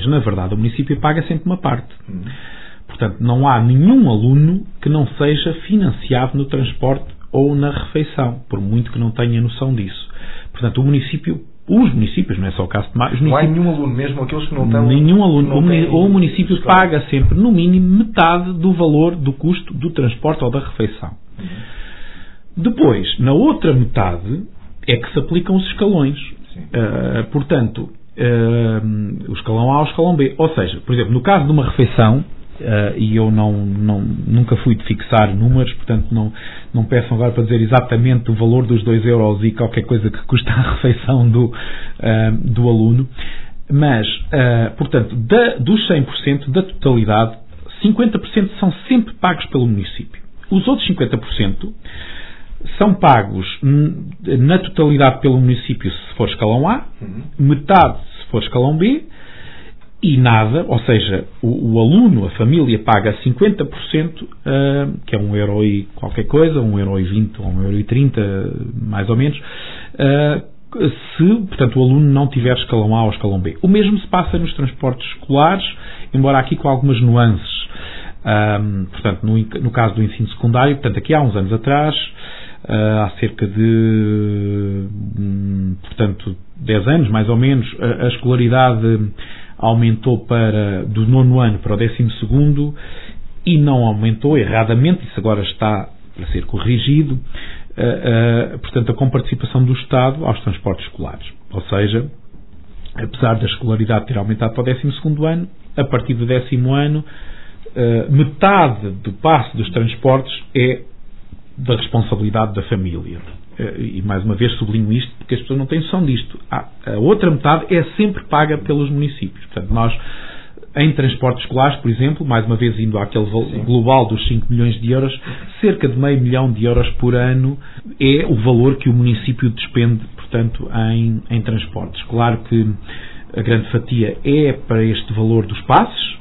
na verdade, o município paga sempre uma parte. Portanto, não há nenhum aluno que não seja financiado no transporte ou na refeição, por muito que não tenha noção disso. Portanto, os municípios, não é só o caso de Tomar... Não há nenhum aluno, mesmo aqueles que não têm... Nenhum aluno. O município paga sempre, no mínimo, metade do valor do custo do transporte ou da refeição. Depois, na outra metade, é que se aplicam os escalões. Portanto, o escalão A ou o escalão B. Ou seja, por exemplo, no caso de uma refeição, e eu nunca fui de fixar números, portanto não peçam agora para dizer exatamente o valor dos 2 euros e qualquer coisa que custa a refeição do aluno, mas, portanto, dos 100% da totalidade, 50% são sempre pagos pelo município. Os outros 50% são pagos na totalidade pelo município se for escalão A, metade se for escalão B, e nada, ou seja, o aluno, a família, paga 50%, que é 1 euro e qualquer coisa, 1,20 € ou 1,30 €, mais ou menos, se, portanto, o aluno não tiver escalão A ou escalão B. O mesmo se passa nos transportes escolares, embora aqui com algumas nuances. Portanto, no caso do ensino secundário, portanto, aqui há uns anos atrás, há cerca de, portanto, 10 anos, mais ou menos, a escolaridade aumentou do 9º ano para o 12º e não aumentou erradamente, isso agora está a ser corrigido, portanto, a comparticipação do Estado aos transportes escolares. Ou seja, apesar da escolaridade ter aumentado para o 12º ano, a partir do 10º ano, metade do passe dos transportes é da responsabilidade da família. E mais uma vez sublinho isto porque as pessoas não têm noção disto. A outra metade é sempre paga pelos municípios. Portanto, nós, em transportes escolares, por exemplo, mais uma vez indo àquele global dos 5 milhões de euros, cerca de meio milhão de euros por ano é o valor que o município despende, portanto, em transportes. Claro que a grande fatia é para este valor dos passes,